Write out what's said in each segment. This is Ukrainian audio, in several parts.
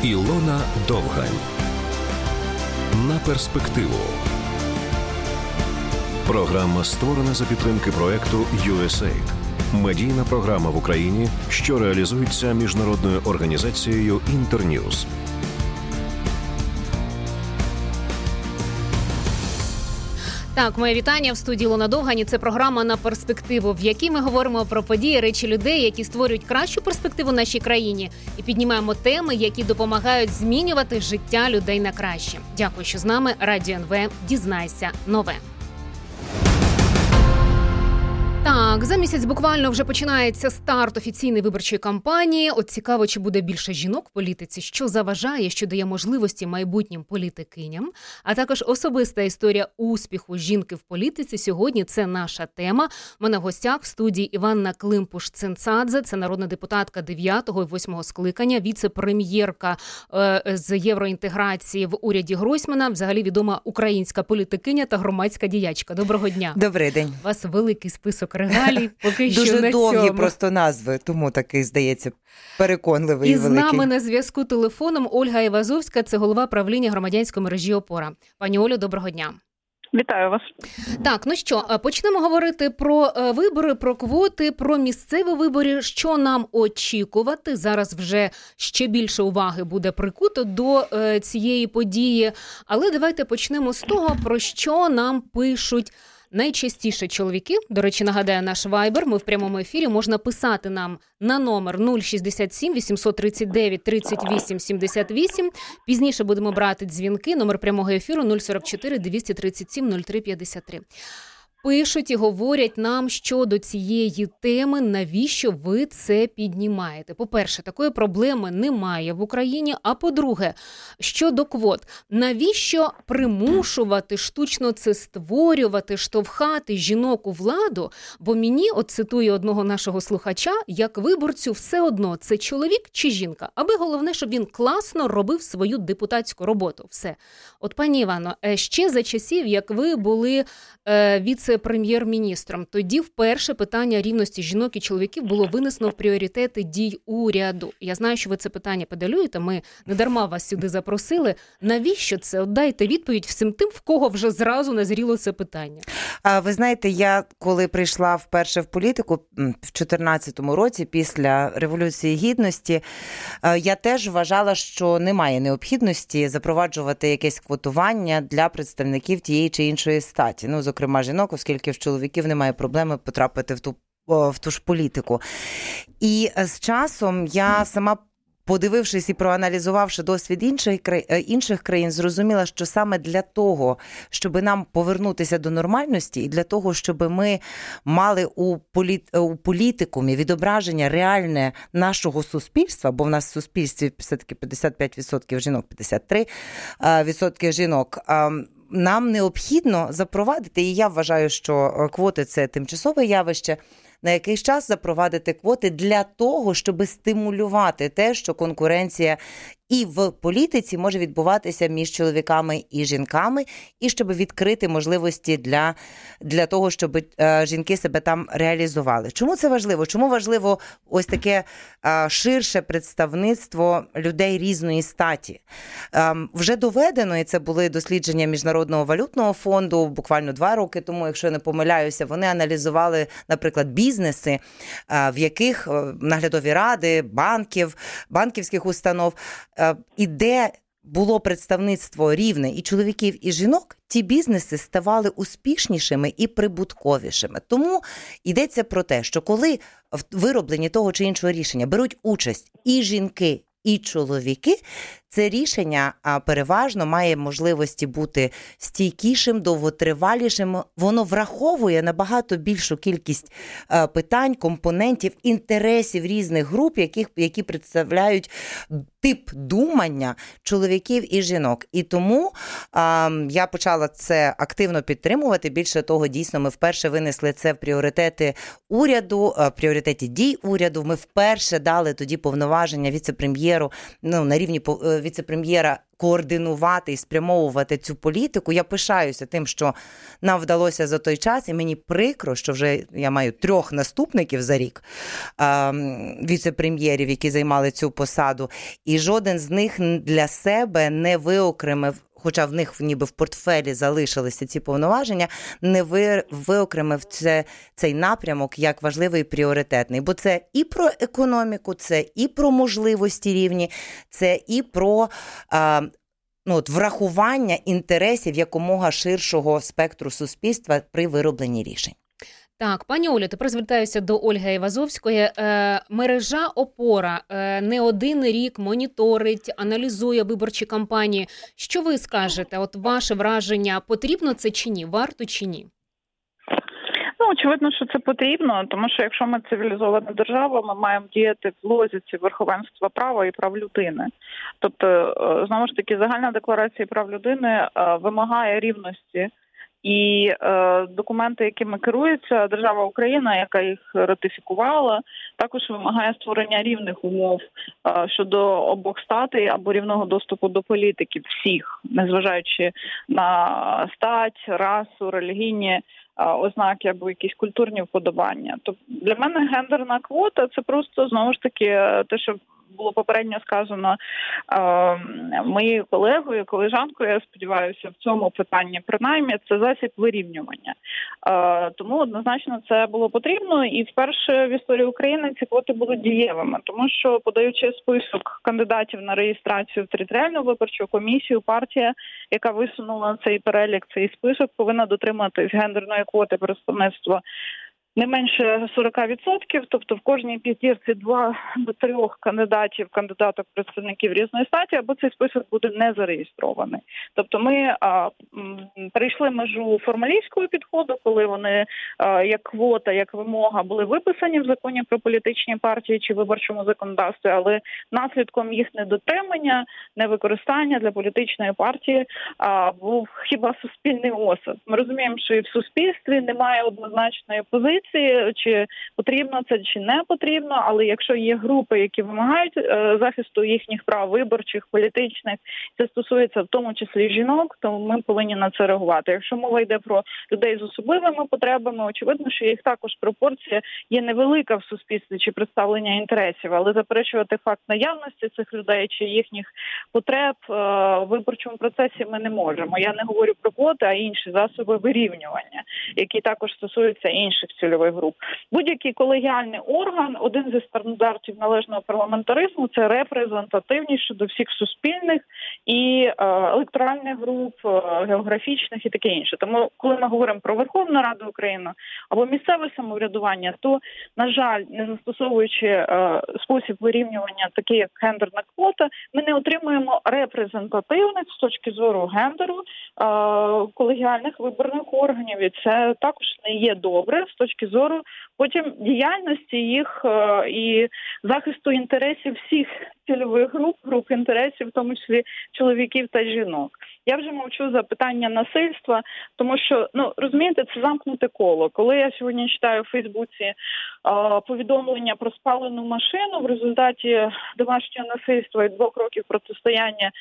Ілона Довгань. На перспективу. Програма створена за підтримки проекту USAID. Медійна програма в Україні, що реалізується міжнародною організацією Інтерньюз. Так, моє вітання в студії Ілона Довгань. Це програма «На перспективу», в якій ми говоримо про події, речі, людей, які створюють кращу перспективу нашій країні, і піднімаємо теми, які допомагають змінювати життя людей на краще. Дякую, що з нами. Радіо НВ. Дізнайся нове. Так, за місяць буквально вже починається старт офіційної виборчої кампанії. От цікаво, чи буде більше жінок в політиці, що заважає, що дає можливості майбутнім політикиням, а також особиста історія успіху жінки в політиці. Сьогодні це наша тема. У мене в гостях в студії Іванна Климпуш-Цинцадзе, це народна депутатка 9-го і 8-го скликання, віце-прем'єрка з євроінтеграції в уряді Гройсмана, взагалі відома українська політикиня та громадська діячка. Доброго дня. Добрий день. У вас великий список регалій, поки що дуже на довгі цьому. просто назви, тому такий, здається, переконливий і великий. І з нами на зв'язку телефоном Ольга Івазовська, це голова правління громадянської мережі «Опора». Пані Олю, доброго дня. Вітаю вас. Так, ну що, почнемо говорити про вибори, про квоти, про місцеві вибори. Що нам очікувати? Зараз вже ще більше уваги буде прикуто до цієї події. Але давайте почнемо з того, про що нам пишуть найчастіше чоловіки. До речі, нагадаю, наш Viber, ми в прямому ефірі, можна писати нам на номер 067 839 38 78. Пізніше будемо брати дзвінки, номер прямого ефіру 044 237 03 53. Пишуть і говорять нам щодо цієї теми, навіщо ви це піднімаєте. По-перше, такої проблеми немає в Україні, а по-друге, щодо квот, навіщо примушувати, штучно це створювати, штовхати жінок у владу, бо мені, от цитую одного нашого слухача, як виборцю все одно, це чоловік чи жінка, аби головне, щоб він класно робив свою депутатську роботу. Все. От, пані Івано, ще за часів, як ви були віце-прем'єр-міністром, тоді вперше питання рівності жінок і чоловіків було винесено в пріоритети дій уряду. Я знаю, що ви це питання педалюєте, ми не дарма вас сюди запросили. Навіщо це? От дайте відповідь всім тим, в кого вже зразу назріло це питання. Ви знаєте, я коли прийшла вперше в політику в 2014 році, після Революції Гідності, я теж вважала, що немає необхідності запроваджувати якесь квотування для представників тієї чи іншої статі. Ну, зокрема, жінок, оскільки в чоловіків немає проблеми потрапити в ту ж політику. І з часом я сама, подивившись і проаналізувавши досвід інших країн, зрозуміла, що саме для того, щоб нам повернутися до нормальності і для того, щоб ми мали у політикумі відображення реальне нашого суспільства, бо в нас в суспільстві все-таки 55% жінок, 53% жінок, нам необхідно запровадити, і я вважаю, що квоти – це тимчасове явище, на якийсь час запровадити квоти для того, щоб стимулювати те, що конкуренція і в політиці може відбуватися між чоловіками і жінками, і щоб відкрити можливості для того, щоб жінки себе там реалізували. Чому це важливо? Чому важливо ось таке ширше представництво людей різної статі? Вже доведено, і це були дослідження Міжнародного валютного фонду буквально 2 роки тому, якщо я не помиляюся, вони аналізували, наприклад, бізнеси, в яких наглядові ради, банківських установ, і де було представництво рівне і чоловіків, і жінок, ті бізнеси ставали успішнішими і прибутковішими. Тому йдеться про те, що коли в виробленні того чи іншого рішення беруть участь і жінки, і чоловіки, це рішення переважно має можливості бути стійкішим, довготривалішим. Воно враховує набагато більшу кількість питань, компонентів, інтересів різних груп, які представляють тип думання чоловіків і жінок. І тому я почала це активно підтримувати. Більше того, дійсно, ми вперше винесли це в пріоритети уряду, пріоритеті дій уряду. Ми вперше дали тоді повноваження віце-прем'єру на рівні віце-прем'єра координувати і спрямовувати цю політику. Я пишаюся тим, що нам вдалося за той час, і мені прикро, що вже я маю 3 наступників за рік віце-прем'єрів, які займали цю посаду, і жоден з них для себе не виокремив, хоча в них ніби в портфелі залишилися ці повноваження, не виокремив цей напрямок як важливий і пріоритетний. Бо це і про економіку, це і про можливості рівні, це і про врахування інтересів якомога ширшого спектру суспільства при виробленні рішень. Так, пані Олю, тепер звертаюся до Ольги Айвазовської. Мережа «Опора» не один рік моніторить, аналізує виборчі кампанії. Що ви скажете? От ваше враження, потрібно це чи ні? Варто чи ні? Очевидно, що це потрібно, тому що якщо ми цивілізована держава, ми маємо діяти в логіці верховенства права і прав людини. Тобто, знову ж таки, загальна декларація прав людини вимагає рівності. І документи, якими керується держава Україна, яка їх ратифікувала, також вимагає створення рівних умов щодо обох статей або рівного доступу до політики всіх, незважаючи на стать, расу, релігійні ознаки або якісь культурні вподобання. Тобто для мене гендерна квота – це просто, знову ж таки, те, що було попередньо сказано моєю колегою, колежанкою, я сподіваюся, в цьому питанні принаймні, це засіб вирівнювання. Тому однозначно це було потрібно, і вперше в історії України ці квоти будуть дієвими, тому що, подаючи список кандидатів на реєстрацію в територіальну виборчу комісію, партія, яка висунула цей перелік, цей список, повинна дотриматись гендерної квоти представництва не менше 40%, тобто в кожній п'ятірці 2 до 3 кандидаток, представників різної статі, або цей список буде не зареєстрований. Тобто ми перейшли межу формалістського підходу, коли вони як квота, як вимога були виписані в законі про політичні партії чи виборчому законодавстві, але наслідком їх недотримання, невикористання для політичної партії був хіба суспільний осуд. Ми розуміємо, що і в суспільстві немає однозначної позиції, чи потрібно це, чи не потрібно, але якщо є групи, які вимагають захисту їхніх прав виборчих, політичних, це стосується в тому числі жінок, то ми повинні на це реагувати. Якщо мова йде про людей з особливими потребами, очевидно, що їх також пропорція є невелика в суспільстві чи представлення інтересів, але заперечувати факт наявності цих людей чи їхніх потреб в виборчому процесі ми не можемо. Я не говорю про квоти, а інші засоби вирівнювання, які також стосуються інших цільових груп. Будь-який колегіальний орган, один зі стандартів належного парламентаризму – це репрезентативність щодо всіх суспільних і електоральних груп, географічних і таке інше. Тому, коли ми говоримо про Верховну Раду України або місцеве самоврядування, то, на жаль, не застосовуючи спосіб вирівнювання, такий як гендерна квота, ми не отримуємо репрезентативність з точки зору гендеру колегіальних виборних органів. І це також не є добре з точки зору потім діяльності їх і захисту інтересів всіх цільових груп інтересів, в тому числі чоловіків та жінок. Я вже мовчу за питання насильства, тому що, розумієте, це замкнуте коло. Коли я сьогодні читаю в Фейсбуці повідомлення про спалену машину в результаті домашнього насильства і 2 років протистояння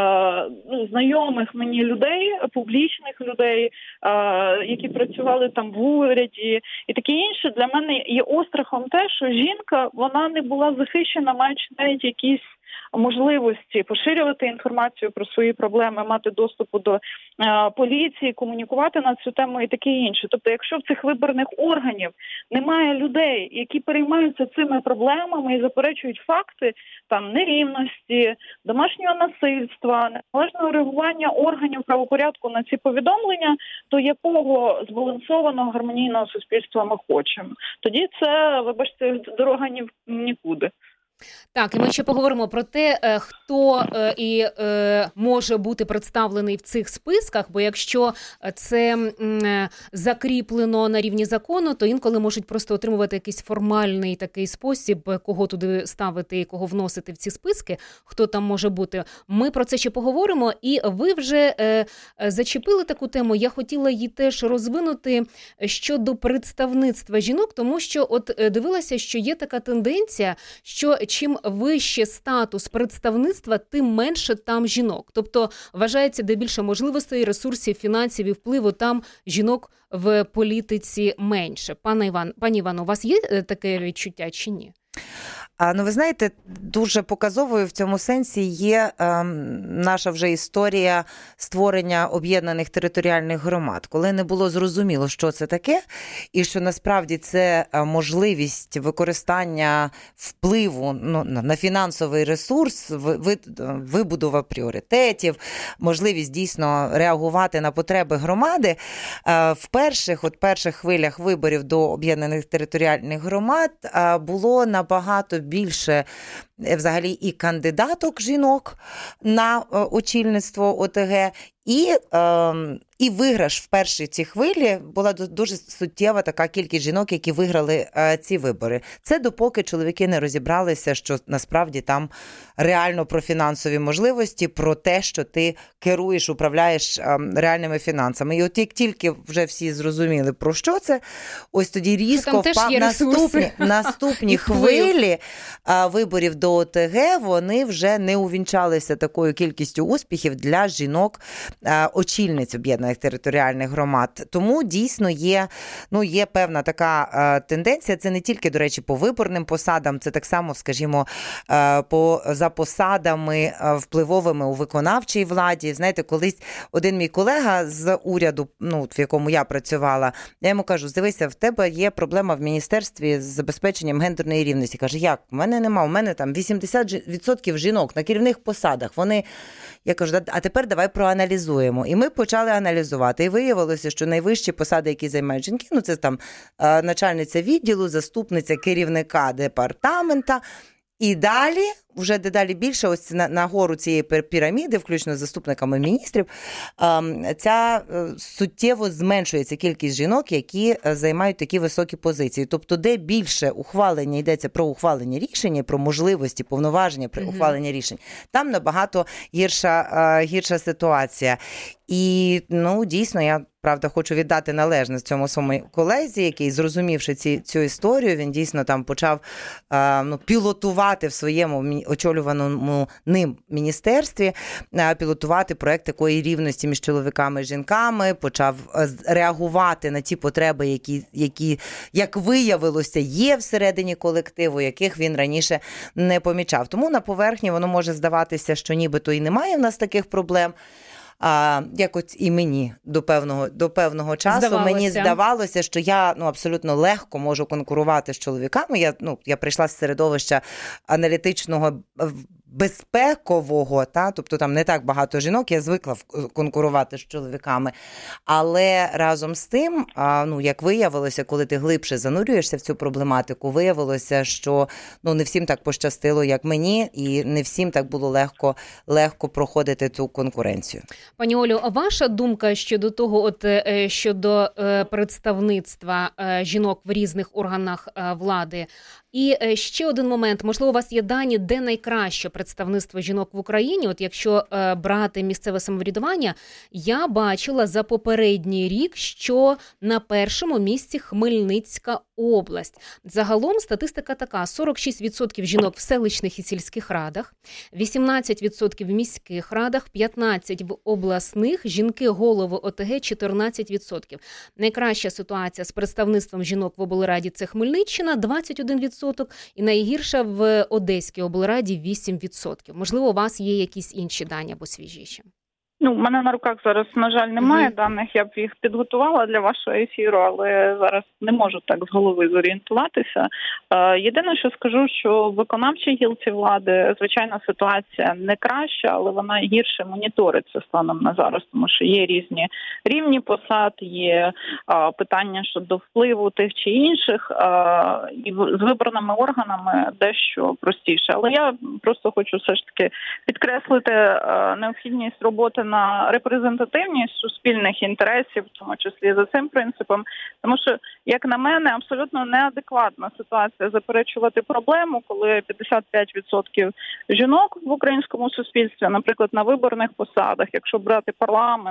знайомих мені людей, публічних людей, які працювали там в уряді і таке інше, для мене є острахом те, що жінка, вона не була захищена, маючи навіть якісь можливості поширювати інформацію про свої проблеми, мати доступу до поліції, комунікувати на цю тему і таке інше. Тобто, якщо в цих виборних органів немає людей, які переймаються цими проблемами і заперечують факти там нерівності, домашнього насильства, неналежного реагування органів правопорядку на ці повідомлення, то якого збалансованого гармонійного суспільства ми хочемо? Тоді це, вибачте, дорога нікуди. Так, і ми ще поговоримо про те, хто може бути представлений в цих списках, бо якщо це закріплено на рівні закону, то інколи можуть просто отримувати якийсь формальний такий спосіб, кого туди ставити і кого вносити в ці списки, хто там може бути. Ми про це ще поговоримо, і ви вже зачепили таку тему, я хотіла її теж розвинути щодо представництва жінок, тому що от дивилася, що є така тенденція, що чим вище статус представництва, тим менше там жінок. Тобто вважається, де більше можливостей, ресурсів, фінансів і впливу, там жінок в політиці менше. Пані Івано, у вас є таке відчуття чи ні? Ну, ви знаєте, дуже показовою в цьому сенсі є наша вже історія створення об'єднаних територіальних громад, коли не було зрозуміло, що це таке, і що насправді це можливість використання впливу на фінансовий ресурс, вибудова пріоритетів, можливість дійсно реагувати на потреби громади. В перших хвилях виборів до об'єднаних територіальних громад було набагато більше взагалі і кандидаток жінок на очільництво ОТГ, і виграш в першій цій хвилі була дуже суттєва така кількість жінок, які виграли ці вибори. Це допоки чоловіки не розібралися, що насправді там реально про фінансові можливості, про те, що ти керуєш, управляєш реальними фінансами. І от як тільки вже всі зрозуміли, про що це, ось тоді різко впав наступні хвилі виборів до ОТГ, вони вже не увінчалися такою кількістю успіхів для жінок очільниць об'єднаних територіальних громад. Тому дійсно є певна така тенденція. Це не тільки, до речі, по виборним посадам, це так само, скажімо, за посадами впливовими у виконавчій владі. Знаєте, колись один мій колега з уряду, в якому я працювала, я йому кажу, дивися, в тебе є проблема в міністерстві з забезпеченням гендерної рівності. Каже, як? У мене нема, у мене там 80% жінок на керівних посадах. Я кажу, а тепер давай проаналізуємо. І ми почали аналізувати. І виявилося, що найвищі посади, які займають жінки, це там начальниця відділу, заступниця керівника департамента. І далі, вже дедалі більше, ось на гору цієї піраміди, включно з заступниками міністрів, ця суттєво зменшується кількість жінок, які займають такі високі позиції. Тобто, де більше ухвалення, йдеться про ухвалення рішень, про можливості, повноваження при ухваленні рішень, там набагато гірша ситуація. І, дійсно, я, правда, хочу віддати належність цьому своєму колезі, який, зрозумівши цю історію, він дійсно там почав пілотувати в своєму очолюваному ним міністерстві, пілотувати проект такої рівності між чоловіками і жінками, почав реагувати на ті потреби, які, як виявилося, є всередині колективу, яких він раніше не помічав. Тому на поверхні воно може здаватися, що нібито і немає в нас таких проблем. Як от і мені до певного часу мені здавалося, що я абсолютно легко можу конкурувати з чоловіками. Я прийшла з середовища аналітичного, безпекового, тобто там не так багато жінок, я звикла конкурувати з чоловіками. Але разом з тим, як виявилося, коли ти глибше занурюєшся в цю проблематику, виявилося, що не всім так пощастило, як мені, і не всім так було легко проходити цю конкуренцію. Пані Олю, а ваша думка щодо того, щодо представництва жінок в різних органах влади? І ще один момент, можливо, у вас є дані, де найкраще представництво жінок в Україні. От якщо брати місцеве самоврядування, я бачила за попередній рік, що на першому місці Хмельницька область. Загалом статистика така: 46% жінок в селищних і сільських радах, 18% в міських радах, 15% в обласних, жінки-голови ОТГ 14%. Найкраща ситуація з представництвом жінок в облраді – це Хмельниччина, 21%. І найгірша в Одеській облраді 8%. Можливо, у вас є якісь інші дані або свіжіші? У мене на руках зараз, на жаль, немає даних, я б їх підготувала для вашого ефіру, але зараз не можу так з голови зорієнтуватися. Єдине, що скажу, що в виконавчій гілці влади, звичайно, ситуація не краща, але вона гірше моніториться станом на зараз, тому що є різні рівні посад, є питання щодо впливу тих чи інших, і з вибраними органами дещо простіше. Але я просто хочу все ж таки підкреслити необхідність роботи на репрезентативність суспільних інтересів, в тому числі за цим принципом, тому що, як на мене, абсолютно неадекватна ситуація заперечувати проблему, коли 55% жінок в українському суспільстві, наприклад, на виборних посадах, якщо брати парламент,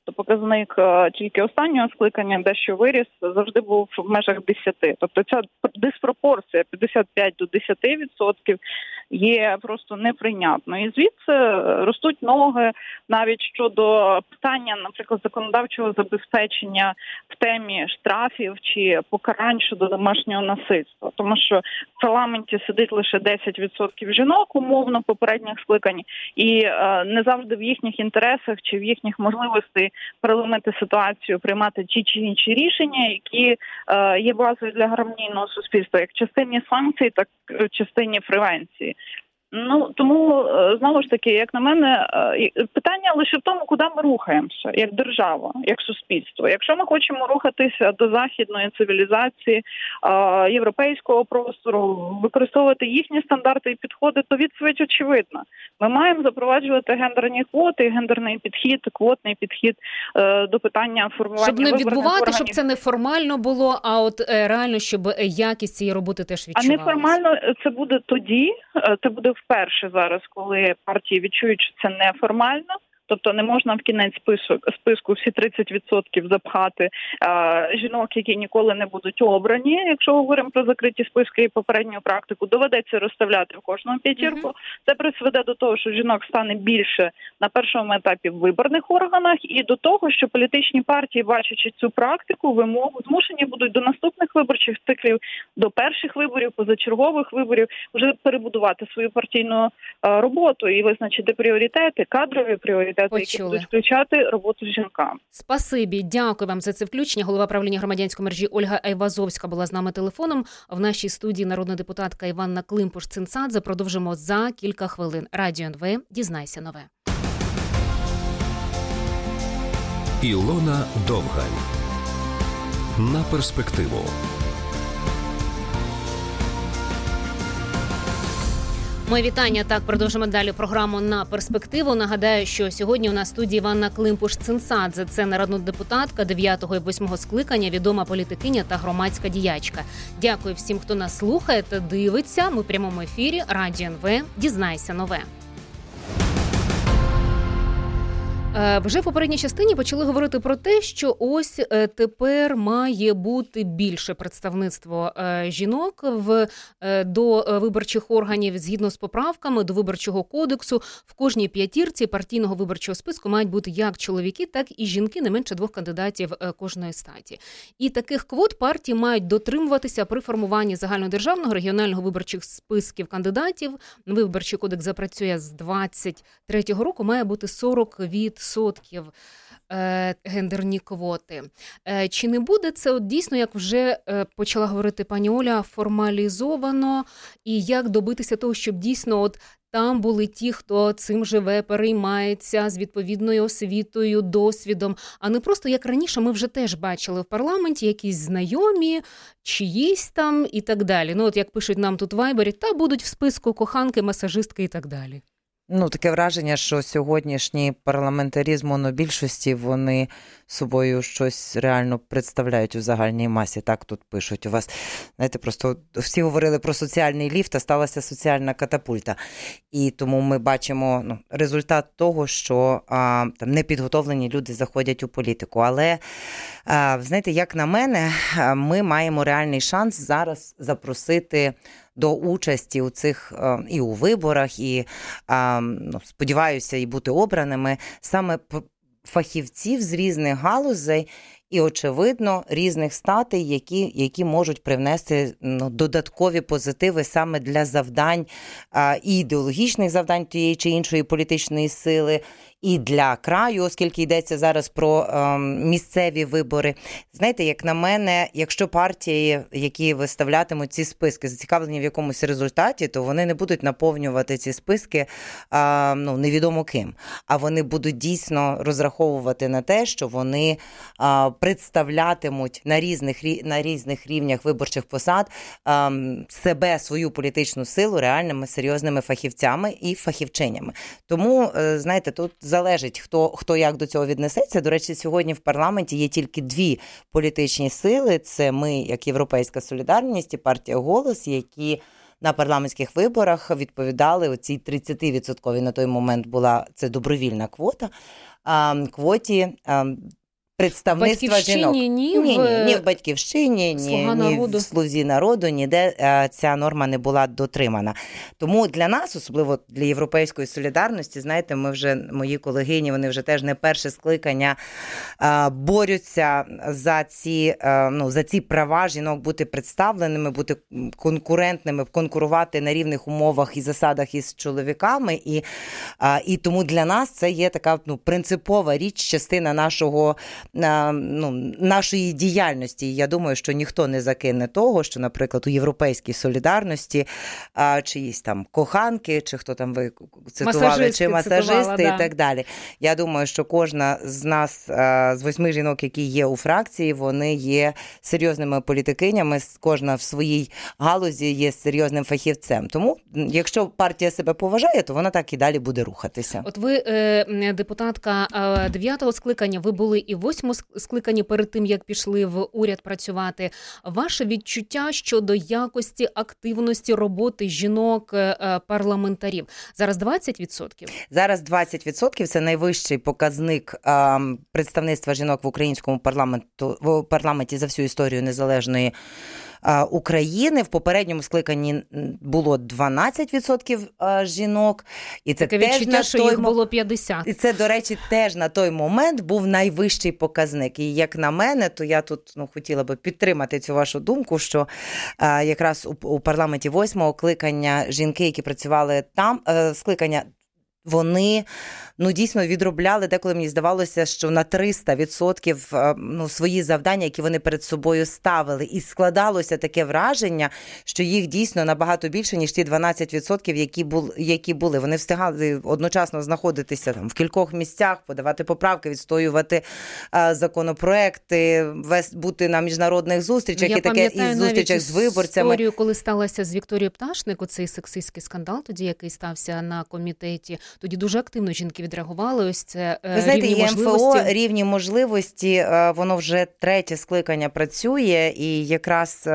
то показник тільки останнього скликання дещо виріс, завжди був в межах 10%. Тобто ця диспропорція 55 до 10% є просто неприйнятною. І звідси ростуть ноги навіть щодо питання, наприклад, законодавчого забезпечення в темі штрафів чи покарань щодо домашнього насильства. Тому що в парламенті сидить лише 10% жінок, умовно, попередніх скликань, і не завжди в їхніх інтересах чи в їхніх можливостей переломити ситуацію, приймати ті чи інші рішення, які є базою для гармонійного суспільства, як в частині санкцій, так і в частині превенції. Тому, знову ж таки, як на мене, питання лише в тому, куди ми рухаємося, як держава, як суспільство. Якщо ми хочемо рухатися до західної цивілізації, європейського простору, використовувати їхні стандарти і підходи, то відповідь очевидна. Ми маємо запроваджувати гендерні квоти, гендерний підхід, квотний підхід до питання формування щоб не відбувати, органів. щоб це не формально було, а от реально, щоб якість цієї роботи теж відчувалася. А неформально це буде тоді, це буде вперше зараз, коли партії відчують, що це неформально. Тобто не можна в кінець списку всі 30% запхати жінок, які ніколи не будуть обрані. Якщо говоримо про закриті списки і попередню практику, доведеться розставляти в кожному п'ятірку. Це призведе до того, що жінок стане більше на першому етапі в виборних органах, і до того, що політичні партії, бачачи цю практику, вимогу, змушені будуть до наступних виборчих циклів, до перших виборів, позачергових виборів, вже перебудувати свою партійну роботу і визначити пріоритети, кадрові пріоритети, які будуть включати роботу з жінками. Спасибі, дякую вам за це включення. Голова правління громадянської мережі Ольга Айвазовська була з нами телефоном. В нашій студії народна депутатка Іванна Климпуш-Цинцадзе. Продовжимо за кілька хвилин. Радіо НВ. Дізнайся нове. Ілона Довгань. На перспективу. Моє вітання. Так, продовжимо далі програму «На перспективу». Нагадаю, що сьогодні у нас в студії Іванна Климпуш-Цинцадзе. Це народна депутатка 9-го і 8-го скликання, відома політикиня та громадська діячка. Дякую всім, хто нас слухає та дивиться. Ми в прямому ефірі Радіо НВ. Дізнайся нове. Вже в попередній частині почали говорити про те, що ось тепер має бути більше представництво жінок до виборчих органів згідно з поправками до Виборчого кодексу. В кожній п'ятірці партійного виборчого списку мають бути як чоловіки, так і жінки, не менше 2 кандидатів кожної статі. І таких квот партії мають дотримуватися при формуванні загальнодержавного регіонального виборчих списків кандидатів. Виборчий кодекс запрацює з 23-го року, має бути 40% гендерні квоти. Чи не буде це от дійсно, як вже почала говорити пані Оля, формалізовано? І як добитися того, щоб дійсно от там були ті, хто цим живе, переймається з відповідною освітою, досвідом, а не просто, як раніше, ми вже теж бачили в парламенті, якісь знайомі, чиїсь там і так далі. От як пишуть нам тут в Вайбері, та будуть в списку коханки, масажистки і так далі. Таке враження, що сьогоднішній парламентаризм монобільшості, вони собою щось реально представляють у загальній масі. Так тут пишуть у вас. Знаєте, просто всі говорили про соціальний ліфт, а сталася соціальна катапульта. І тому ми бачимо результат того, що непідготовлені люди заходять у політику. Але, знаєте, як на мене, ми маємо реальний шанс зараз запросити до участі у цих і у виборах, і, сподіваюся, і бути обраними саме фахівців з різних галузей і, очевидно, різних статей, які можуть привнести додаткові позитиви саме для завдань і ідеологічних завдань тієї чи іншої політичної сили, і для краю, оскільки йдеться зараз про місцеві вибори. Знаєте, як на мене, якщо партії, які виставлятимуть ці списки, зацікавлені в якомусь результаті, то вони не будуть наповнювати ці списки невідомо ким. А вони будуть дійсно розраховувати на те, що вони представлятимуть на різних рівнях виборчих посад себе, свою політичну силу реальними, серйозними фахівцями і фахівчинями. Тому, знаєте, тут залежить, хто як до цього віднесеться. До речі, сьогодні в парламенті є тільки 2 політичні сили. Це ми, як Європейська солідарність і партія «Голос», які на парламентських виборах відповідали оцій 30% на той момент була це добровільна квота, квоті представництва жінок. Ні в Батьківщині, ні в Слузі народу, ніде ця норма не була дотримана. Тому для нас, особливо для Європейської солідарності, знаєте, мої колегині, вони вже теж не перше скликання борються за ці права жінок бути представленими, бути конкурентними, конкурувати на рівних умовах і засадах із чоловіками. І тому для нас це є така принципова річ, частина нашої діяльності. І я думаю, що ніхто не закине того, що, наприклад, у Європейській солідарності чиїсь там коханки, чи хто там ви цитували, чи масажисти і так далі. Я думаю, що кожна з нас, з 8 жінок, які є у фракції, вони є серйозними політикинями, кожна в своїй галузі є серйозним фахівцем. Тому, якщо партія себе поважає, то вона так і далі буде рухатися. От ви, депутатка 9-го скликання, ви були і в 8-му скликанні перед тим, як пішли в уряд працювати. Ваше відчуття щодо якості активності роботи жінок-парламентарів? Зараз 20%? Зараз 20%. Це найвищий показник представництва жінок в українському парламенті за всю історію незалежної України. В попередньому скликанні було 12% жінок. І це таке відчуття, що їх було 50. І це, до речі, теж на той момент був найвищий показник. І як на мене, то я тут хотіла би підтримати цю вашу думку, що якраз у парламенті 8-го скликання жінки, які працювали там, скликання, вони дійсно відробляли, деколи мені здавалося, що на 300% свої завдання, які вони перед собою ставили. І складалося таке враження, що їх дійсно набагато більше, ніж ті 12%, які були. Вони встигали одночасно знаходитися там в кількох місцях, подавати поправки, відстоювати законопроекти, бути на міжнародних зустрічах і зустрічах з виборцями. Я пам'ятаю коли сталося з Вікторією Пташник, оцей сексистський скандал, тоді який стався на комітеті. Тоді дуже активно жінки відреагували. Ось це ви знаєте, рівні можливості. МФО, рівні можливості, воно вже 3-е скликання працює, і якраз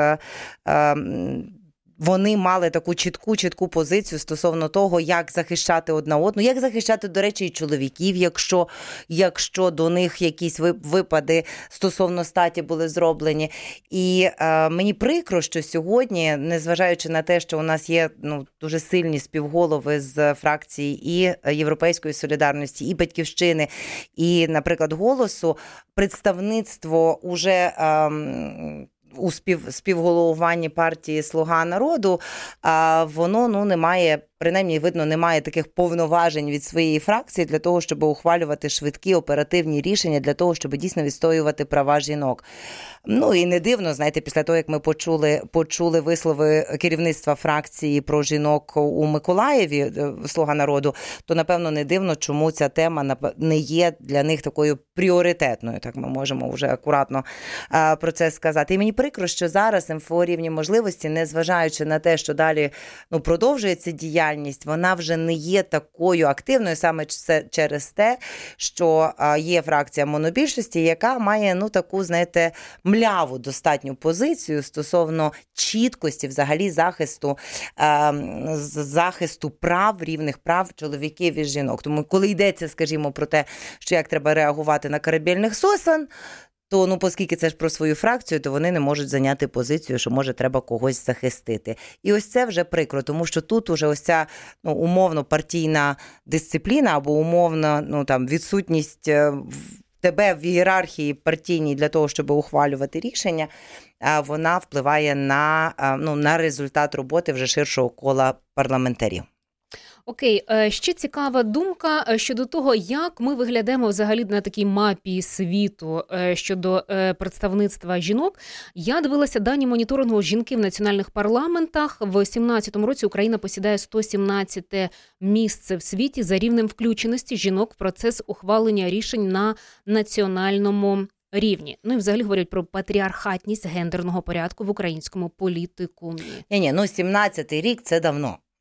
вони мали таку чітку позицію стосовно того, як захищати одна одну, як захищати, до речі, і чоловіків, якщо до них якісь випади стосовно статі були зроблені. І мені прикро, що сьогодні, незважаючи на те, що у нас є дуже сильні співголови з фракції і Європейської солідарності, і Батьківщини, і, наприклад, «Голосу», представництво уже у співголовуванні партії «Слуга народу», воно не має, принаймні, видно, немає таких повноважень від своєї фракції для того, щоб ухвалювати швидкі оперативні рішення, для того, щоб дійсно відстоювати права жінок. І не дивно, знаєте, після того, як ми почули вислови керівництва фракції про жінок у Миколаєві, «Слуга народу», то, напевно, не дивно, чому ця тема не є для них такою пріоритетною. Так ми можемо вже акуратно про це сказати. І мені прикро, що зараз МФО «Рівні можливості», незважаючи на те, що далі продовжується діяльність, вона вже не є такою активною саме через те, що є фракція монобільшості, яка має таку, знаєте, мляву достатню позицію стосовно чіткості взагалі захисту прав, рівних прав чоловіків і жінок. Тому коли йдеться, скажімо, про те, що як треба реагувати на корабельних сосен, то, оскільки це ж про свою фракцію, то вони не можуть зайняти позицію, що, може, треба когось захистити. І ось це вже прикро, тому що тут уже ось ця, умовно, партійна дисципліна або умовно, відсутність тебе в ієрархії партійній для того, щоб ухвалювати рішення, вона впливає на результат роботи вже ширшого кола парламентарів. Окей, ще цікава думка щодо того, як ми виглядаємо взагалі на такій мапі світу щодо представництва жінок. Я дивилася дані моніторингу «Жінки в національних парламентах». В 2017 році Україна посідає 117-те місце в світі за рівнем включеності жінок в процес ухвалення рішень на національному рівні. І взагалі говорять про патріархатність гендерного порядку в українському політикумі. 17-й рік – це давно.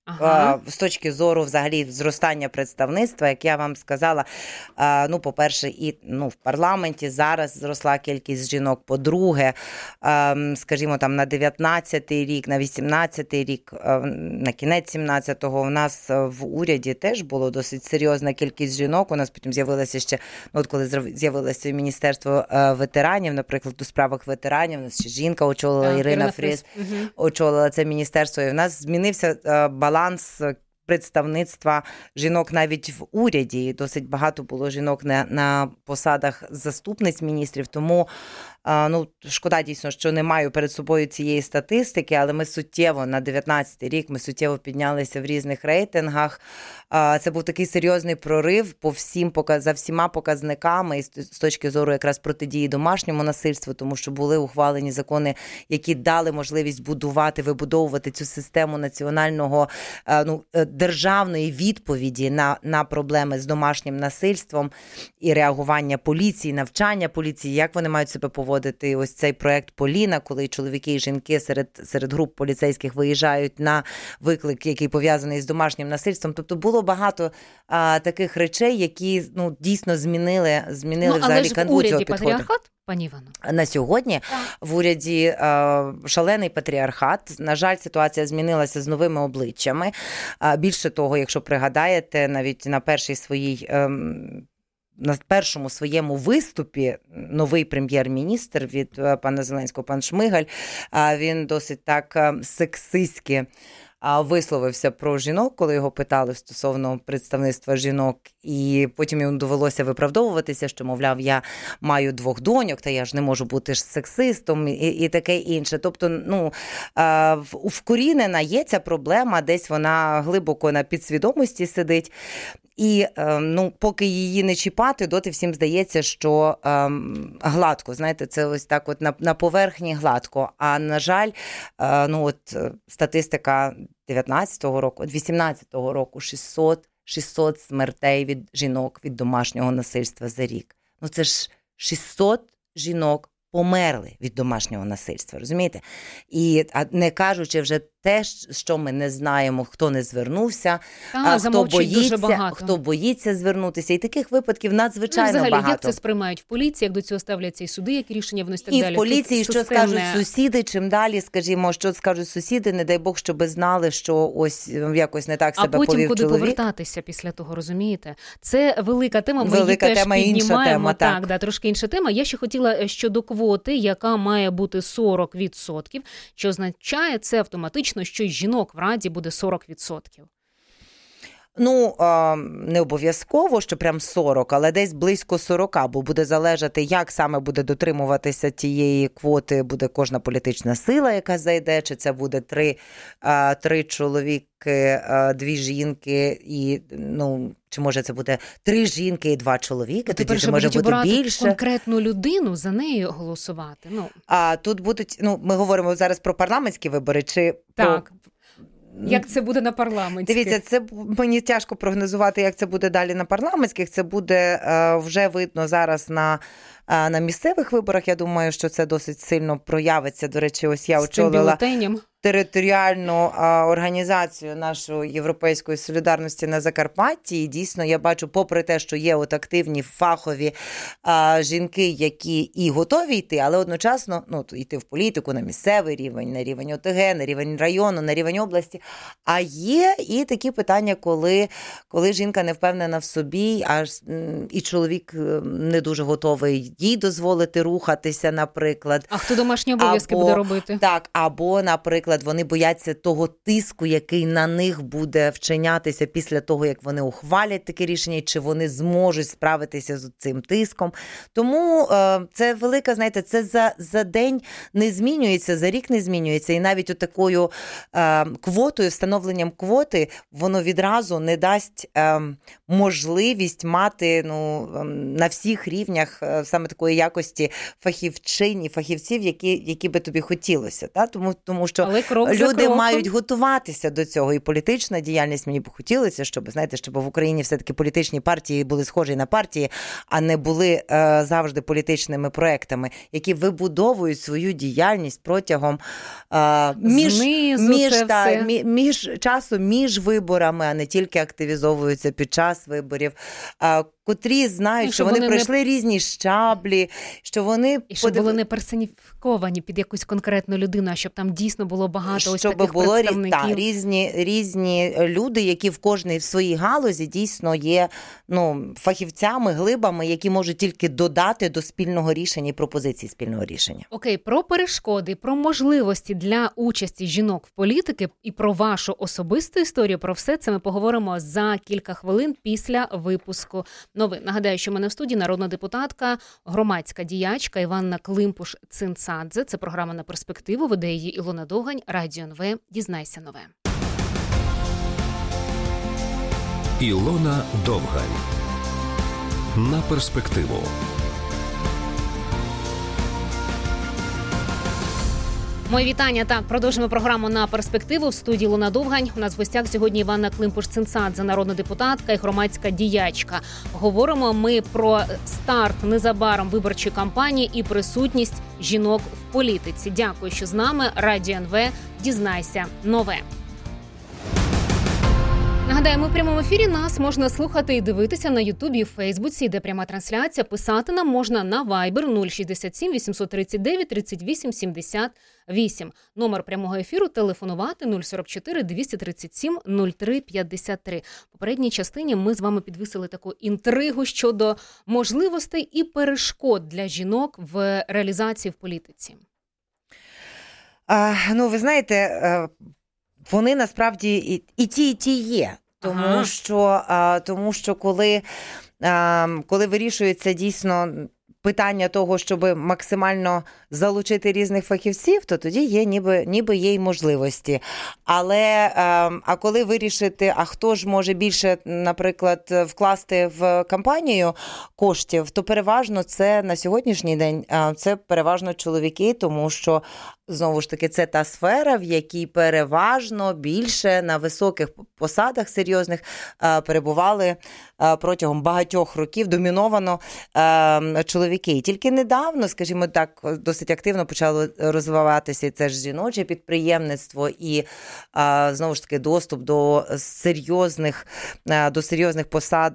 з точки зору взагалі зростання представництва, як я вам сказала, по-перше, в парламенті зараз зросла кількість жінок, по-друге, скажімо, там на 19-й рік, на 18-й рік, на кінець 17-го у нас в уряді теж було досить серйозна кількість жінок. У нас потім з'явилося ще, коли з'явилося Міністерство ветеранів, наприклад, у справах ветеранів, у нас ще жінка очолила, Ірина Фріз, очолила це міністерство, і в нас змінився баланс представництва жінок навіть в уряді. Досить багато було жінок на посадах заступниць міністрів, тому шкода дійсно, що не маю перед собою цієї статистики, але ми суттєво на 19-й рік ми піднялися в різних рейтингах. Це був такий серйозний прорив за всіма показниками з точки зору якраз протидії домашньому насильству, тому що були ухвалені закони, які дали можливість вибудовувати цю систему національного, державної відповіді на проблеми з домашнім насильством і реагування поліції, навчання поліції, як вони мають себе поводити. Ось цей проект Поліна, коли чоловіки і жінки серед груп поліцейських виїжджають на виклик, який пов'язаний з домашнім насильством. Тобто було багато таких речей, які дійсно змінили взагалі канву цього підходу. Але ж в уряді патріархат, пані Івано? На сьогодні в уряді шалений патріархат. На жаль, ситуація змінилася з новими обличчями. Більше того, якщо пригадаєте, навіть на першому своєму виступі новий прем'єр-міністр від пана Зеленського, пан Шмигаль, він досить так сексистськи висловився про жінок, коли його питали стосовно представництва жінок, і потім йому довелося виправдовуватися, що, мовляв, я маю 2 доньок, та я ж не можу бути сексистом і таке інше. Тобто, вкорінена є ця проблема, десь вона глибоко на підсвідомості сидить. І, поки її не чіпати, доти всім здається, що гладко, знаєте, це ось так от на поверхні гладко. А, на жаль, статистика 19-го року, 18-го року 600 смертей від жінок від домашнього насильства за рік. Це ж 600 жінок померли від домашнього насильства, розумієте? І не кажучи вже те, що ми не знаємо, хто не звернувся, хто боїться звернутися. І таких випадків надзвичайно взагалі, багато. Як це сприймають в поліції, як до цього ставляться і суди, які рішення вносять, так далі? І в поліції, що скажуть сусіди, чим далі, скажімо, що скажуть сусіди, не дай Бог, щоби знали, що ось якось не так себе повів чоловік. А потім куди повертатися після того, розумієте? Це велика тема, ми її теж тема, піднімаємо. Інша тема, так. Трошки інша тема. Я ще хотіла щодо квоти, яка має бути 40%, що означає це автоматично, що й жінок в Раді буде 40%. Не обов'язково, що прям 40, але десь близько 40, бо буде залежати, як саме буде дотримуватися тієї квоти, буде кожна політична сила, яка зайде, чи це буде 3 чоловіки, 2 жінки, і, чи може це буде 3 жінки і 2 чоловіки, тоді вже може бути більше. Конкретну людину, за нею голосувати. А тут будуть, ми говоримо зараз про парламентські вибори, чи так. Як це буде на парламентських? Дивіться, це мені тяжко прогнозувати, як це буде далі на парламентських. Це буде вже видно зараз на місцевих виборах. Я думаю, що це досить сильно проявиться. До речі, ось я очолила територіальну організацію нашої Європейської солідарності на Закарпатті. І дійсно, я бачу, попри те, що є от активні фахові жінки, які і готові йти, але одночасно йти в політику на місцевий рівень, на рівень ОТГ, на рівень району, на рівень області. А є і такі питання, коли жінка не впевнена в собі, і чоловік не дуже готовий їй дозволити рухатися, наприклад. А хто домашні обов'язки буде робити? Так, або, наприклад, вони бояться того тиску, який на них буде вчинятися після того, як вони ухвалять таке рішення, чи вони зможуть справитися з цим тиском. Тому це велика, знаєте, це за день не змінюється, за рік не змінюється. І навіть отакою квотою, встановленням квоти, воно відразу не дасть можливість мати на всіх рівнях саме такої якості фахівчинь і фахівців, які би тобі хотілося. Тому що... Але крок за люди кроком мають готуватися до цього. І політична діяльність, мені б хотілося, щоб в Україні все-таки політичні партії були схожі на партії, а не були завжди політичними проектами, які вибудовують свою діяльність протягом між виборами, а не тільки активізовуються під час виборів, котрі знають, що вони пройшли різні щаблі, що вони... І щоб були не персоніфіковані під якусь конкретну людину, а щоб там дійсно було багато ось таких представників. Різні люди, які в кожній в своїй галузі дійсно є фахівцями, глибами, які можуть тільки додати до спільного рішення і пропозиції спільного рішення. Окей, про перешкоди, про можливості для участі жінок в політиці і про вашу особисту історію, про все це ми поговоримо за кілька хвилин після випуску новин. Нагадаю, що в мене в студії народна депутатка, громадська діячка Іванна Климпуш-Цинцадзе. Це програма «На перспективу», веде її Ілона Довгань, Радіо НВ. Дізнайся нове. Ілона Довгань. На перспективу. Мої вітання. Так, продовжуємо програму «На перспективу». В студії Ілона Довгань. У нас в гостях сьогодні Іванна Климпуш-Цинцадзе, народна депутатка і громадська діячка. Говоримо ми про старт незабаром виборчої кампанії і присутність жінок в політиці. Дякую, що з нами. Радіо НВ. Дізнайся нове. Нагадаємо, в прямому ефірі нас можна слухати і дивитися на Ютубі і Фейсбуці, йде пряма трансляція. Писати нам можна на Viber 067 839 38 78. Номер прямого ефіру телефонувати 044 237 03 53. В попередній частині ми з вами підвисили таку інтригу щодо можливостей і перешкод для жінок в реалізації в політиці. Ви знаєте, вони насправді і ті є. Тому що коли вирішується дійсно питання того, щоб максимально залучити різних фахівців, то тоді є ніби є й можливості. Але коли вирішити, а хто ж може більше, наприклад, вкласти в кампанію коштів, то переважно це на сьогоднішній день це переважно чоловіки, тому що знову ж таки, це та сфера, в якій переважно більше на високих посадах серйозних перебували протягом багатьох років, доміновано чоловіки. І тільки недавно, скажімо так, досить активно почало розвиватися це ж жіноче підприємництво і, знову ж таки, доступ до серйозних посад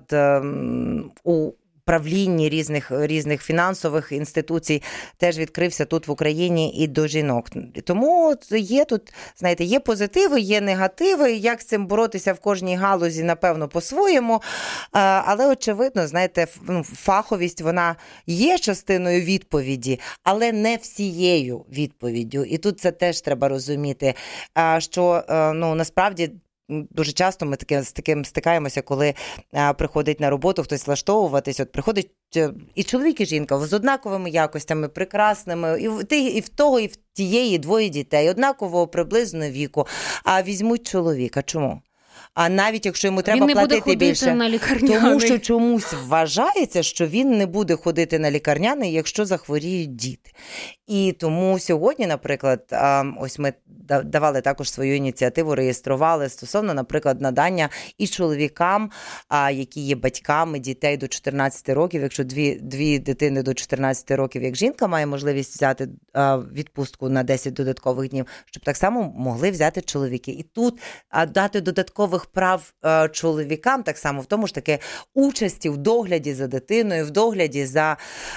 у правлінні різних фінансових інституцій теж відкрився тут в Україні і до жінок. Тому є тут, знаєте, є позитиви, є негативи, як з цим боротися в кожній галузі, напевно, по-своєму. Але, очевидно, знаєте, фаховість, вона є частиною відповіді, але не всією відповіддю. І тут це теж треба розуміти, що, насправді, дуже часто ми з таким стикаємося, коли приходить на роботу хтось влаштовуватись, приходить і чоловік, і жінка з однаковими якостями, прекрасними, і в того, і в тієї двоє дітей, однакового приблизно віку, а візьмуть чоловіка. Чому? А навіть якщо йому треба платити більше, тому що чомусь вважається, що він не буде ходити на лікарняний, якщо захворіють діти. І тому сьогодні, наприклад, ось ми давали також свою ініціативу, реєстрували стосовно, наприклад, надання і чоловікам, які є батьками дітей до 14 років, якщо дві дитини до 14 років, як жінка має можливість взяти відпустку на 10 додаткових днів, щоб так само могли взяти чоловіки. І тут дати додаткових прав чоловікам, так само в тому ж таки участі в догляді за дитиною, в догляді за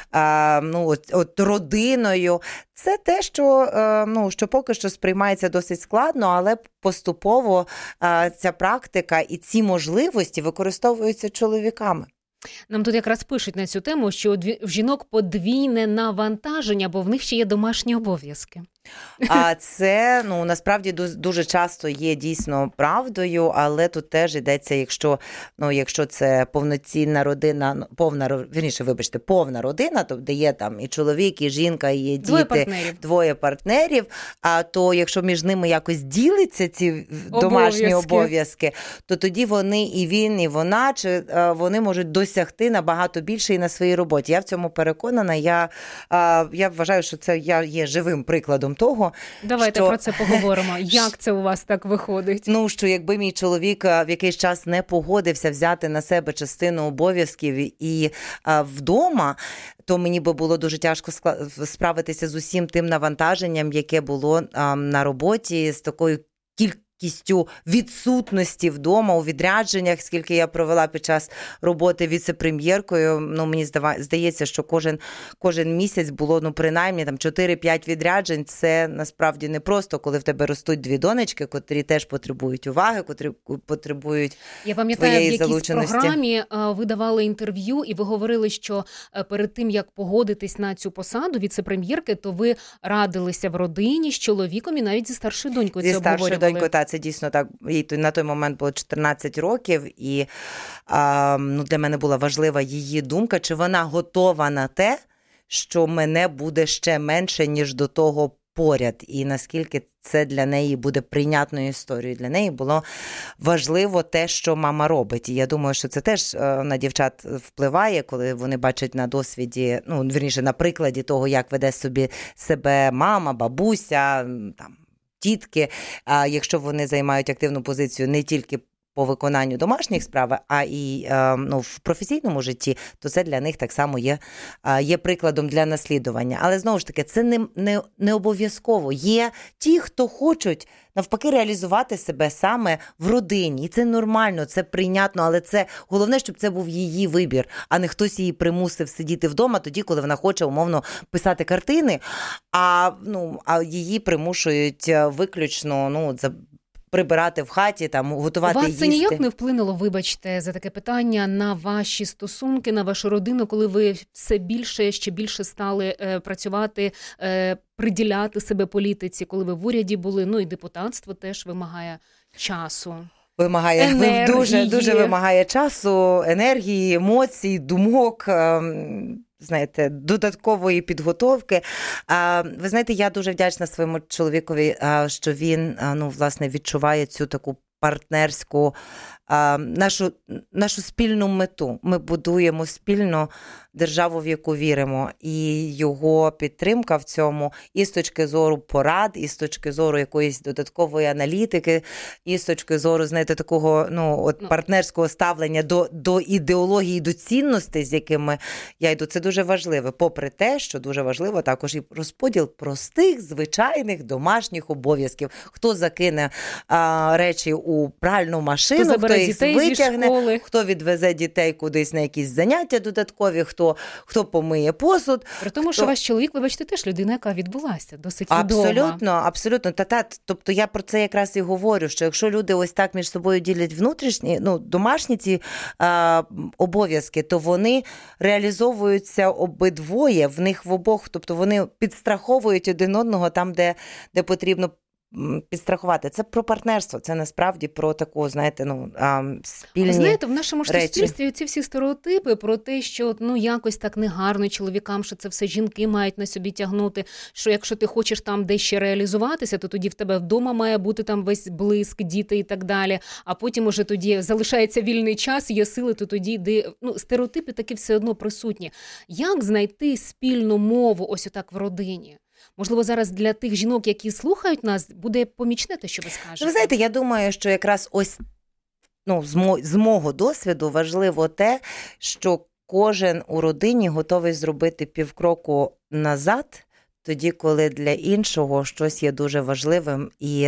родиною. Це те, що поки що сприймається досить складно, але поступово ця практика і ці можливості використовуються чоловіками. Нам тут якраз пишуть на цю тему, що в жінок подвійне навантаження, бо в них ще є домашні обов'язки. А це, насправді дуже часто є дійсно правдою, але тут теж йдеться, якщо це повноцінна родина, повна родина, тобто є там і чоловік, і жінка, і є діти, двоє партнерів, то якщо між ними якось ділиться ці домашні обов'язки, то тоді вони, і він, і вона, вони можуть досягти набагато більше і на своїй роботі. Я в цьому переконана, я вважаю, що це я є живим прикладом прикладом того, давайте про це поговоримо. Як це у вас так виходить? Ну, що якби мій чоловік в якийсь час не погодився взяти на себе частину обов'язків і вдома, то мені би було дуже тяжко справитися з усім тим навантаженням, яке було на роботі, з такою кількістю відсутності вдома у відрядженнях, скільки я провела під час роботи віце-прем'єркою. Ну, мені здається, що кожен місяць було, ну, принаймні, там 4-5 відряджень. Це насправді не просто, коли в тебе ростуть дві донечки, котрі теж потребують уваги, котрі потребують Я пам'ятаю, в якійсь залученості. програмі ви давали інтерв'ю, і ви говорили, що перед тим, як погодитись на цю посаду віце-прем'єрки, то ви радилися в родині з чоловіком і навіть зі старшою донькою це обговорювали. Зі старшою донькою, це дійсно так. Їй на той момент було 14 років, і для мене була важлива її думка, чи вона готова на те, що мене буде ще менше, ніж до того поряд, і наскільки це для неї буде прийнятною історією. Для неї було важливо те, що мама робить. І я думаю, що це теж на дівчат впливає, коли вони бачать на досвіді, на прикладі того, як веде себе мама, бабуся, там, тітки, якщо вони займають активну позицію не тільки по виконанню домашніх справ, а і в професійному житті, то це для них так само є прикладом для наслідування. Але, знову ж таки, це не обов'язково. Є ті, хто хочуть, навпаки, реалізувати себе саме в родині. І це нормально, це прийнятно, але це головне, щоб це був її вибір, а не хтось її примусив сидіти вдома тоді, коли вона хоче, умовно, писати картини, а її примушують виключно, прибирати в хаті, там, готувати їсти. У вас це ніяк не вплинуло, вибачте, за таке питання, на ваші стосунки, на вашу родину, коли ви ще більше стали працювати, приділяти себе політиці, коли ви в уряді були, і депутатство теж вимагає часу. Вимагає, дуже вимагає часу, енергії, емоцій, думок, знаєте, додаткової підготовки. Ви знаєте, я дуже вдячна своєму чоловікові, що він, власне, відчуває цю таку партнерську, нашу спільну мету. Ми будуємо спільно державу, в яку віримо. І його підтримка в цьому і з точки зору порад, і з точки зору якоїсь додаткової аналітики, і з точки зору, знаєте, такого партнерського ставлення до ідеології, до цінностей, з якими я йду. Це дуже важливо. Попри те, що дуже важливо також і розподіл простих, звичайних домашніх обов'язків. Хто закине речі у пральну машину, хто їх витягне, хто відвезе дітей кудись на якісь заняття додаткові, хто помиє посуд. При тому, що ваш чоловік, вибачте, теж людина, яка відбулася досить відома. Абсолютно. Тобто я про це якраз і говорю, що якщо люди ось так між собою ділять внутрішні, домашні ці обов'язки, то вони реалізовуються обидвоє, в них в обох, тобто вони підстраховують один одного там, де потрібно підстрахувати. Це про партнерство, це насправді про таку, знаєте, спільні речі. Ви знаєте, в нашому ж суспільстві ці всі стереотипи про те, що якось так негарно чоловікам, що це все жінки мають на собі тягнути, що якщо ти хочеш там дещо реалізуватися, то тоді в тебе вдома має бути там весь блиск, діти і так далі, а потім уже тоді залишається вільний час, є сили, то тоді йди. Стереотипи такі все одно присутні. Як знайти спільну мову ось отак в родині? Можливо, зараз для тих жінок, які слухають нас, буде помічне те, що ви скажете? Ви знаєте, я думаю, що якраз ось з мого досвіду важливо те, що кожен у родині готовий зробити півкроку назад, тоді, коли для іншого щось є дуже важливим і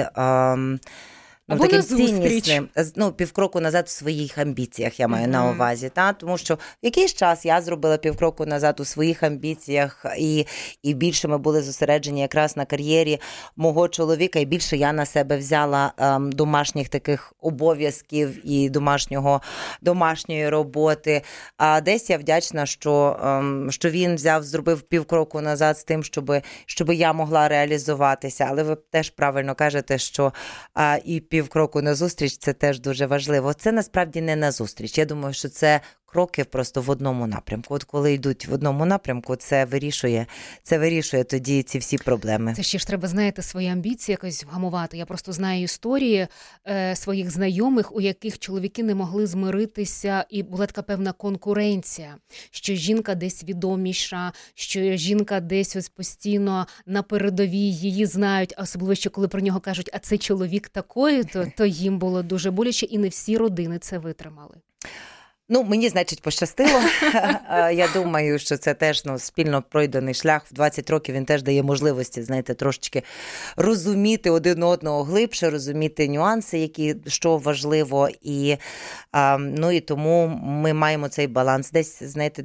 таким ціннісним, півкроку назад в своїх амбіціях, я маю на увазі. Тому що в якийсь час я зробила півкроку назад у своїх амбіціях, і більше ми були зосереджені якраз на кар'єрі мого чоловіка, і більше я на себе взяла домашніх таких обов'язків і домашньої роботи. А десь я вдячна, що він зробив півкроку назад з тим, щоб я могла реалізуватися. Але ви теж правильно кажете, що і півкроку назустріч – це теж дуже важливо. Це насправді не назустріч. Я думаю, що це кроки просто в одному напрямку. От коли йдуть в одному напрямку, це вирішує тоді ці всі проблеми. Це ще ж треба, знаєте, свої амбіції якось вгамувати. Я просто знаю історії своїх знайомих, у яких чоловіки не могли змиритися, і була така певна конкуренція, що жінка десь відоміша, що жінка десь ось постійно на передовій, її знають, а особливо, що коли про нього кажуть, а це чоловік такої, то їм було дуже боляче, і не всі родини це витримали. Мені, значить, пощастило. Я думаю, що це теж спільно пройдений шлях. В 20 років він теж дає можливості, знаєте, трошечки розуміти один одного глибше, розуміти нюанси, що важливо. І тому ми маємо цей баланс. Десь, знаєте,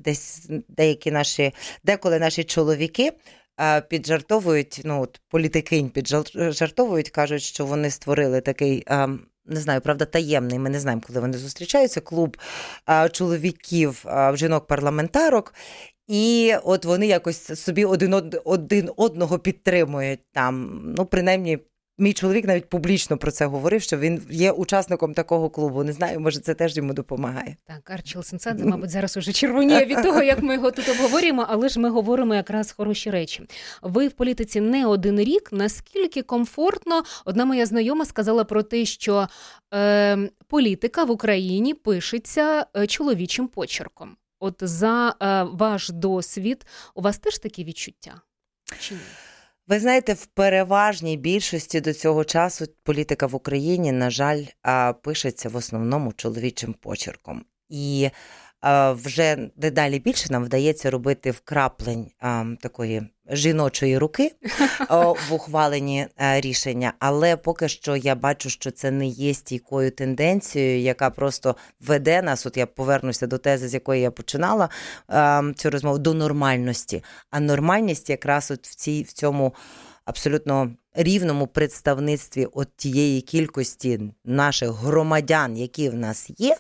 деколи наші чоловіки піджартовують, політикинь піджартовують, кажуть, що вони створили такий... не знаю, правда, таємний, ми не знаємо, коли вони зустрічаються, клуб чоловіків, жінок-парламентарок, і от вони якось собі один одного підтримують там. Принаймні, мій чоловік навіть публічно про це говорив, що він є учасником такого клубу. Не знаю, може це теж йому допомагає. Так, Арчі Сенсадзе, мабуть, зараз уже червоніє від того, як ми його тут обговорюємо, але ж ми говоримо якраз хороші речі. Ви в політиці не один рік. Наскільки комфортно? Одна моя знайома сказала про те, що політика в Україні пишеться чоловічим почерком. От за ваш досвід у вас теж такі відчуття? Чи ні? Ви знаєте, в переважній більшості до цього часу політика в Україні, на жаль, пишеться в основному чоловічим почерком. І вже дедалі більше нам вдається робити вкраплень такої жіночої руки в ухваленні рішення. Але поки що я бачу, що це не є стійкою тенденцією, яка просто веде нас, от я повернуся до тези, з якої я починала цю розмову, до нормальності. А нормальність якраз от в цьому абсолютно рівному представництві от тієї кількості наших громадян, які в нас є,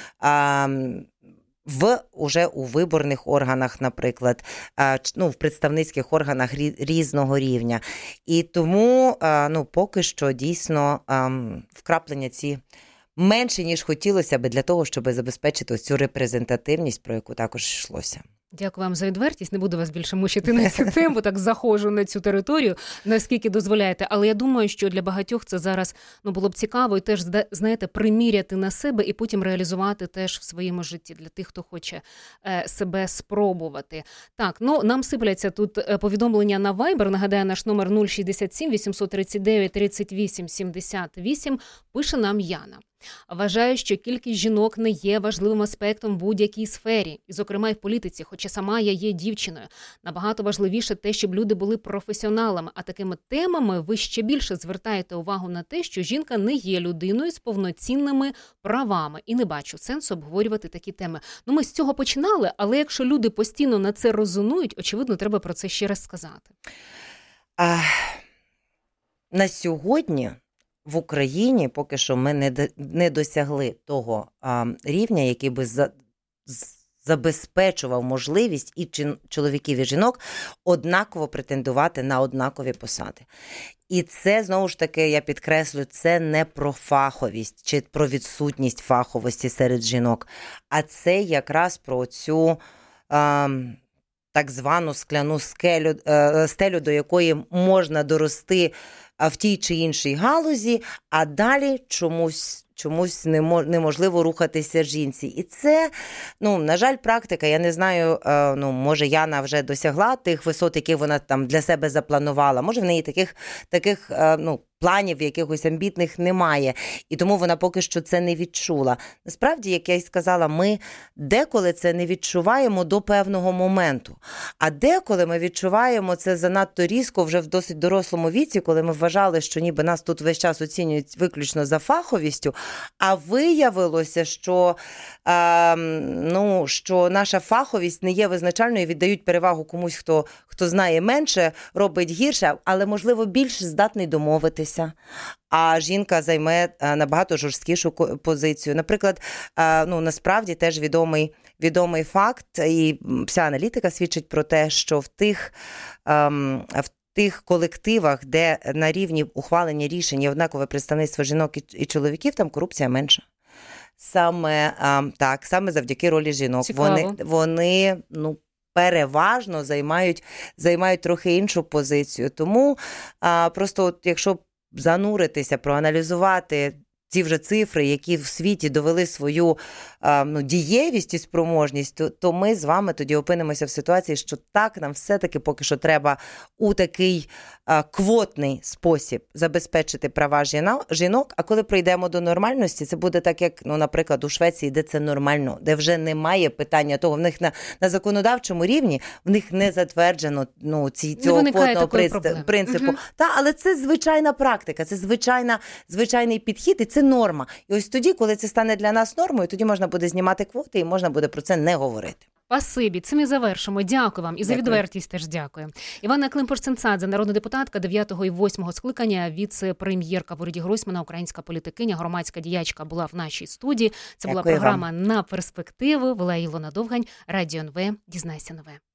уже у виборних органах, наприклад, в представницьких органах різного рівня. І тому, поки що дійсно вкраплення ці менше, ніж хотілося би для того, щоб забезпечити ось цю репрезентативність, про яку також йшлося. Дякую вам за відвертість. Не буду вас більше мучити на цю тему, так заходжу на цю територію, наскільки дозволяєте. Але я думаю, що для багатьох це зараз було б цікаво і теж, знаєте, приміряти на себе і потім реалізувати теж в своєму житті для тих, хто хоче себе спробувати. Так, нам сипляться тут повідомлення на Viber. Нагадаю, наш номер 067 839 38 78. Пише нам Яна. Вважаю, що кількість жінок не є важливим аспектом в будь-якій сфері, і, зокрема, і в політиці, хоча сама я є дівчиною. Набагато важливіше те, щоб люди були професіоналами, а такими темами ви ще більше звертаєте увагу на те, що жінка не є людиною з повноцінними правами, і не бачу сенсу обговорювати такі теми. Ми з цього починали, але якщо люди постійно на це резонують, очевидно, треба про це ще раз сказати. На сьогодні в Україні поки що ми не досягли того рівня, який би забезпечував можливість і чоловіків, і жінок однаково претендувати на однакові посади. І це, знову ж таки, я підкреслю, це не про фаховість чи про відсутність фаховості серед жінок, а це якраз про цю так звану скляну стелю, до якої можна дорости в тій чи іншій галузі, а далі чомусь неможливо рухатися жінці. І це, на жаль, практика. Я не знаю, може Яна вже досягла тих висот, які вона там для себе запланувала. Може в неї таких планів якихось амбітних немає. І тому вона поки що це не відчула. Насправді, як я й сказала, ми деколи це не відчуваємо до певного моменту. А деколи ми відчуваємо це занадто різко вже в досить дорослому віці, коли ми вважали, що ніби нас тут весь час оцінюють виключно за фаховістю, а виявилося, що наша фаховість не є визначальною, віддають перевагу комусь, хто знає менше, робить гірше, але, можливо, більш здатний домовитися. А жінка займе набагато жорсткішу позицію. Наприклад, насправді теж відомий факт, і вся аналітика свідчить про те, що в тих колективах, де на рівні ухвалення рішень є однакове представництво жінок і чоловіків, там корупція менша. саме завдяки ролі жінок. Цікаво. Вони переважно займають трохи іншу позицію. Тому просто якщо зануритися, проаналізувати ті вже цифри, які в світі довели свою дієвість і спроможність, то ми з вами тоді опинимося в ситуації, що так, нам все-таки поки що треба у такий квотний спосіб забезпечити права жінок, а коли прийдемо до нормальності, це буде так, як, наприклад, у Швеції, де це нормально, де вже немає питання того, в них на законодавчому рівні, в них не затверджено цього квотного принципу. Угу. Але це звичайна практика, це звичайний підхід, і це норма. І ось тоді, коли це стане для нас нормою, тоді можна буде знімати квоти і можна буде про це не говорити. Спасибі, цим і завершимо. Дякую вам. І за відвертість теж дякую. Іванна Климпуш-Цинцадзе, народна депутатка 9-го і 8-го скликання, віце-прем'єрка в уряді Гройсмана, українська політикиня, громадська діячка була в нашій студії. Це була програма «На перспективу». Вела Ілона Довгань, Радіо НВ. Дізнайся нове.